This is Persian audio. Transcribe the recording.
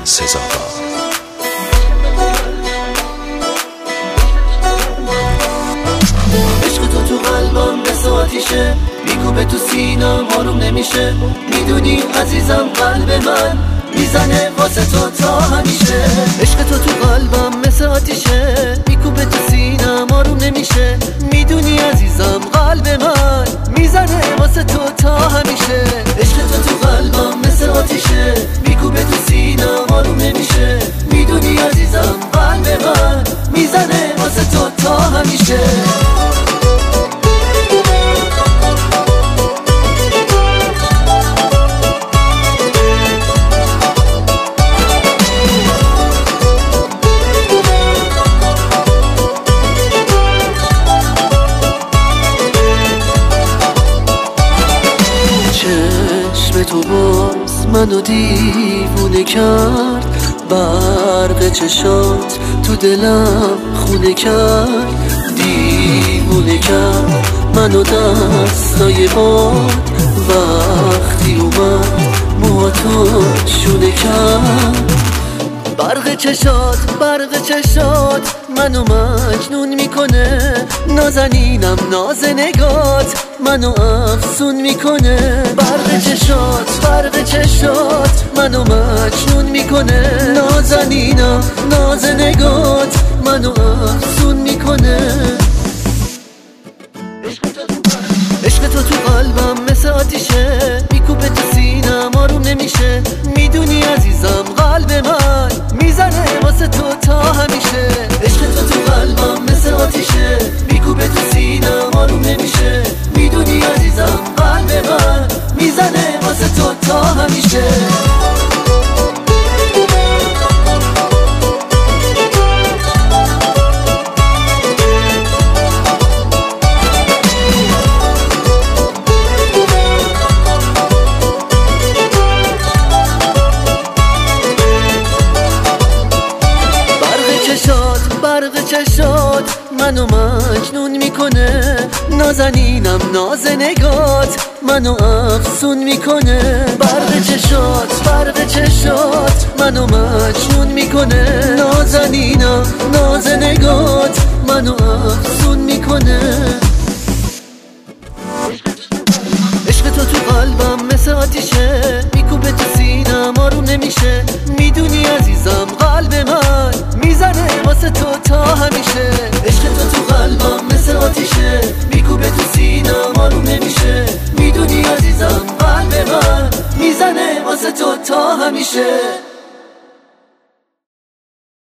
سزاوار. عشق تو قلبم مثل آتیشه، میکوبه تو سینم آروم نمیشه. میدونی عزیزم قلب من میزنه واسه تو تا همیشه. عشق تو قلبم مثل آتیشه، میکوبه تو سینم آروم نمیشه. میدونی عزیزم قلب من میزنه واسه تو تا همیشه. عشق تو قلبم مثل آتیشه، میکوبه تو سینم آروم نمیشه. میدونی عزیزم قلب من میزنه واسه تو تا همیشه. چشم تو باز منو دیوونه کرد، برق چشات تو دلم خونه کرد. دیوونه کرد منو دستای باد، وقتی اومد موهاتو شونه کرد. برق چشات منو مجنون میکنه. نازنینم ناز نگات منو افسون میکنه. برق چشات منو مجنون میکنه. نازنینم ناز نگات منو افسون میکنه. عشق تو قلبم مثل آتیشه، میکوبه تو سینم آروم نمیشه. میدونی عزیزم قلب من میزنه واسه تو تا همیشه. عشق تو قلبم مثل آتیشه، میکوبه تو سینم آروم نمیشه. میدونی عزیزم قلب من میزنه واسه تو تا همیشه. برق چشات منو مجنون میکنه. نازنینم ناز نگات منو افسون میکنه. برق چشات منو مجنون میکنه. نازنینم ناز نگات منو افسون میکنه. عشق تو قلبم مثل آتیشه، میکوبه تو سینم آروم نمیشه. میدونی عزیزم قلب من میزنه واسه تو تا همیشه. عشق تو قلبم مثل آتیشه، میکوبه تو سینم آروم نمیشه. میدونی عزیزم قلب من میزنه واسه تو تا همیشه.